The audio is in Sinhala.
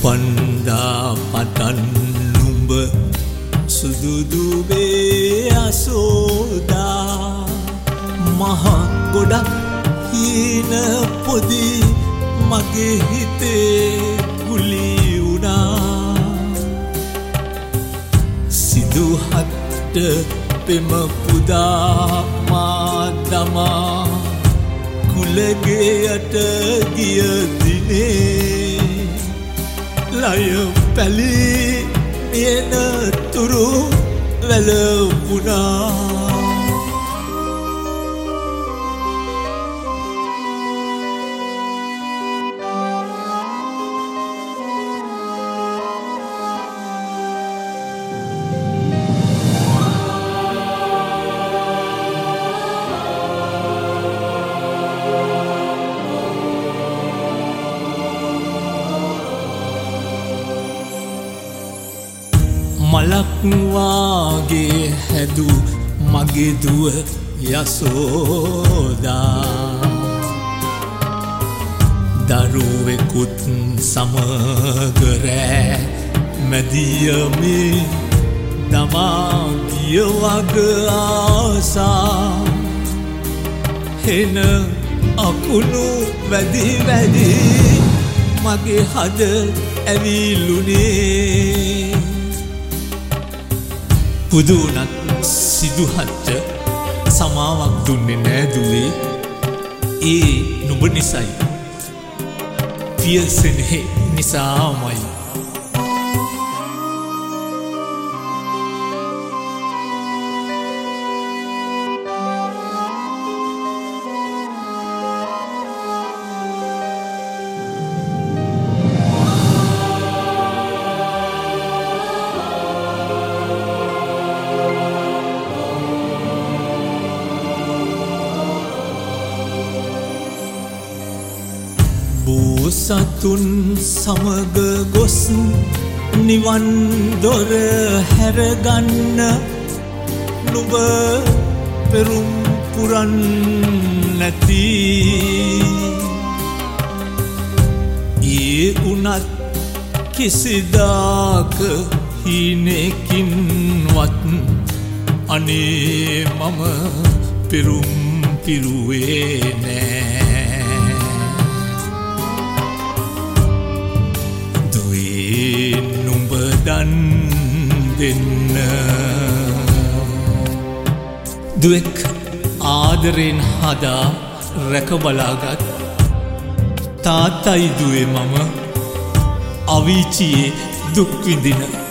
උපන්දා පටන් නුඹ සුදුදුබේ අසෝදා මහ ගොඩක් හීන පොදි මගේ හිතේ ගුලි වුණා සිදුහත් පෙම පුදා මා දමා කුලගේයට ගිය දිනේ ලය පැලී එන තුරු වැළවුණා මලක් වාගේ හැදු මගේ දුව යසෝදා දරුවෙකුත් සමග රෑ මැදියමේ දමා ගිය වග ආසා හෙන අකුණු වැඩි වැඩි මගේ හද ඇවිලුනේ පුදුනත් සිදුහත්ට සමාවක් දුන්නේ නෑ දුවේ ඒ නුඹ නිසයි පියසෙනෙහි නිසාමයි සතුන් සමග ගොස් නිවන් දොර හැරගන්න නුඹ පෙරුම් පුරන් නැති ඒ උනත් කිසිදාක හිනෙකින්වත් අනේ මම පෙරුම් පිරුවේ නෑ නුඹ දන් දෙන්න දුවෙක් ආදරෙන් හදා රැකබලාගත් තාත්තයි දුවේ මම අවීචියේ දුක් විඳින